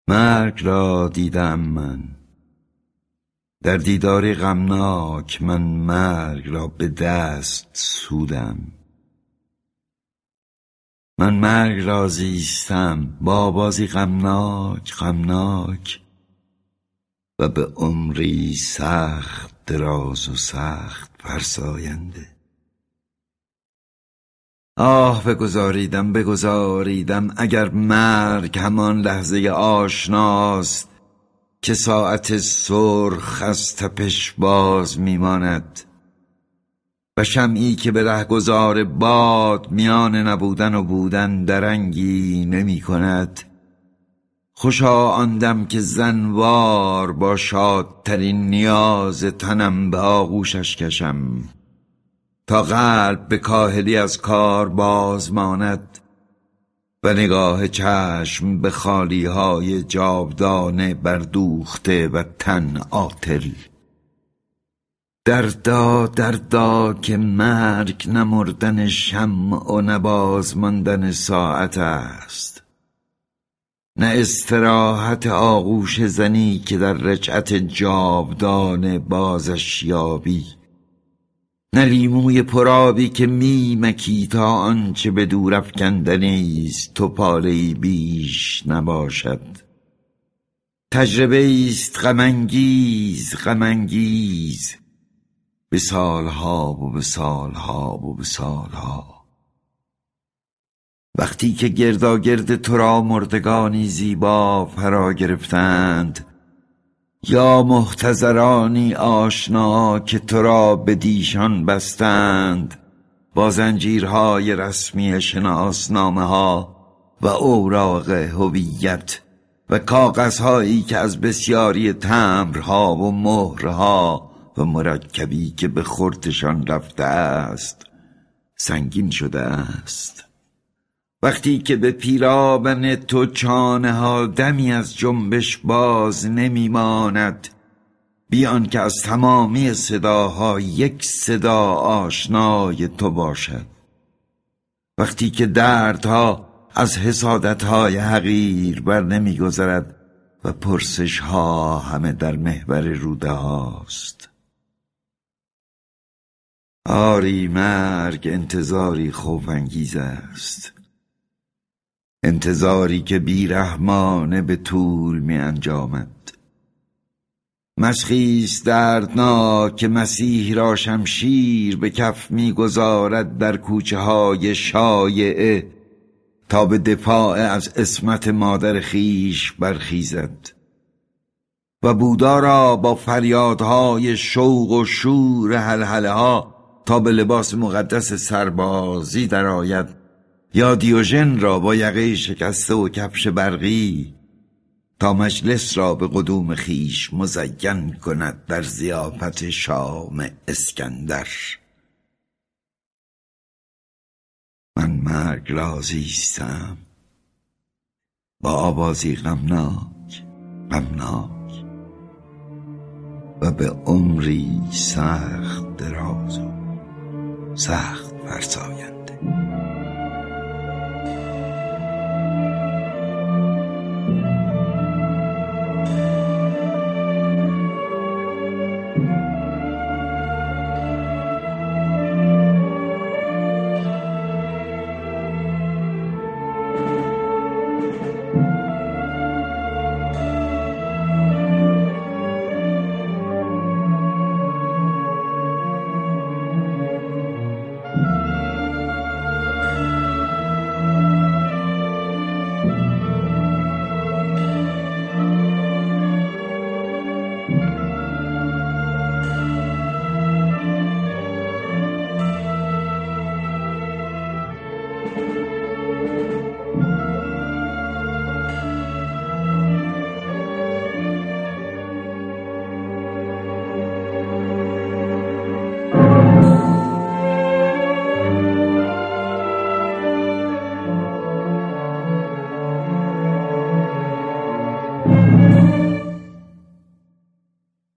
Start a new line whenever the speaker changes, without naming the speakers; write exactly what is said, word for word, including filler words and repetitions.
مرگ را دیدم من، در دیداری غمناک من مرگ را به دست سودم. من مرگ را زیستم با بازی غمناک غمناک و به عمری سخت دراز و سخت فرساینده. آه بگذاریدم بگذاریدم اگر مرگ همان لحظه آشناست که ساعت سرخ از تپش باز میماند و شمعی که به رهگذار باد میان نبودن و بودن درنگی نمی کند. خوشا آن دم که زنوار با شادترین نیاز تنم به آغوشش کشم تا قلب به کاهلی از کار باز ماند و نگاه چشم به خالی های جاودانه بردوخته و تن عاطل. دردا دردا که مرگ نمردن شمع و نباز ماندن ساعت است، نه استراحت آغوش زنی که در رجعت جاودانه بازش یابی، نه لیموی پرابی که می مکی تا آنچه به دور افکندنیست تو پاله‌ای بیش نباشد. تجربه است غم‌انگیز غم‌انگیز به سالها و به سالها و به سالها. وقتی که گرداگرد تو را مردگانی زیبا فرا گرفتند یا محتضرانی آشنا که تو را به دیشان بستند با زنجیرهای رسمی شناسنامه ها و اوراق هویت و کاغذهایی که از بسیاری تمبرها و مهرها و مرکبی که به خردشان رفته است سنگین شده است. وقتی که به پیرامن تو چانه ها دمی از جنبش باز نمی ماند بیان که از تمامی صداها یک صدا آشنای تو باشد. وقتی که دردها از حسادتهای حقیر بر نمی گذرد و پرسش ها همه در محور روده هاست. آری مرگ انتظاری خوف‌انگیز است، انتظاری که بیرحمانه به طول می انجامد. مسخیست دردناک که مسیح را شمشیر به کف می گذارد در کوچه های شایعه تا به دفاع از عصمت مادر خیش برخیزد و بودا را با فریادهای شوق و شور هلهله ها تا به لباس مقدس سربازی درآید یا دیوژن را با یقه شکسته و کفش برقی تا مجلس را به قدوم خیش مزین کند در ضیافت شام اسکندر. من مرگ را زیستم با آوازی غمناک غمناک و به عمری سخت دراز و سخت فرساینده.